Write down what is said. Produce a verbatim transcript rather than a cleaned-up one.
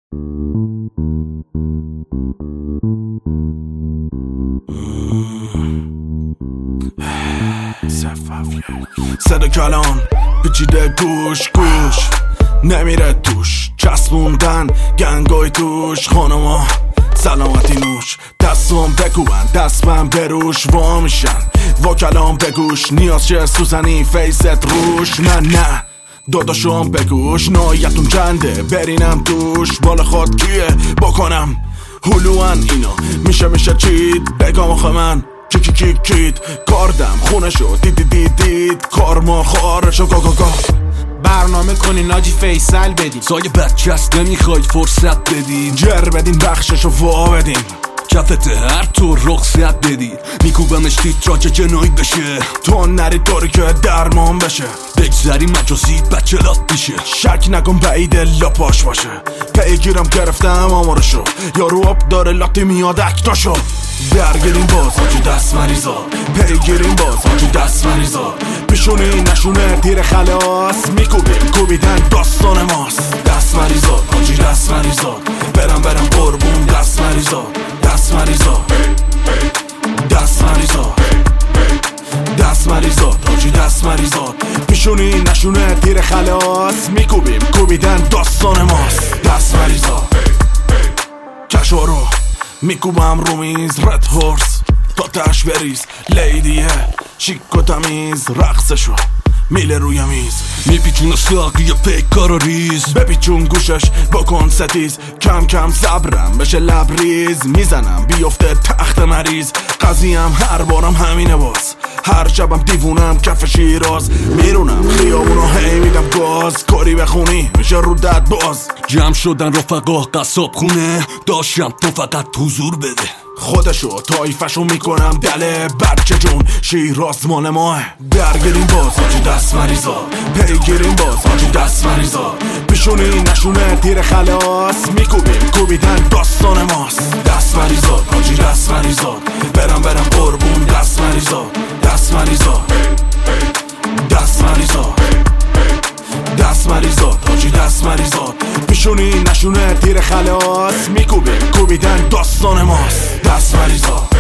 صدا کلام پیچیده گوش گوش نمیره توش چسبوندن گنگای توش خانما سلامتی نوش دستم بکوبن دستم بروش وا میشن وکلام بگوش نیاز چه سوزنی فیست روش من نه داداشم بگوش نایتون چنده برینم توش بالا خود کیه بکنم هلوان اینا میشه میشه چید بگم آخه من کی کی کی کید کاردم خونه شو دیدی دیدید دید کار ما خارشو گا گا گا برنامه کنی ناجی فیصل بدیم سایه بچه هست نمیخواید فرصت بدیم جر بدین بخششو وا بدین کفته هر طور رخصت بدی میکوبمش تیتراج جنایی بشه تو نری طوری که درمان بشه بگذری مجازی بچه لات میشه شک نکن بعید لاپاش باشه پیگیرم گرفتم آمارشو یارو آب داره لاتی میاد اکتاشو درگیریم باز آجی دست مریضا پیگیریم باز آجی دست مریضا پیشونی نشونه تیر خلاص میکوبیم کوبیدن داستان ماست دست مریضا آجی دست مریضا برم برم قربون دست مریضا دست مریضا دست مریضا دست مریضا آجی دست مریضا پیشونی نشونه تیر خلاص میکوبیم کوبیدن داستان ماست دست مریضا کشارو میکوبم رو میز رد هورس تا تش بریز لیدیه شیک و تمیز رقصشو میله روی میز میپیچون ساقی پیکار و ریز بپیچون گوشش بکن ستیز کم کم صبرم بشه لبریز میزنم بیفته تخت مریض قضیم هر بارم همینه باز هر شبم دیوونم کف شیراز میرونم خیابونو هی میدم گاز کاری بخونی میشه رو دد باز جمع شدن رفقا قصاب خونه داشتم تو فقط حضور بده خودشو تایفشو میکنم دله بچه جون شیراز مال ماه درگیریم باز آجی دست مریضا پیگیریم باز آجی دست مریضا پیشونی نشونه تیر خلاص میکوبیم کوبیدن داستان ماست دست مریضا آجی دست مریضا برم برم قربون دست مریضا دست مریضا دست مریضا دست مریضا آجی دست مریضا پیشونی نشونه تیر خلاص میکوبیم کوبیدن داستان ماست دست مریضا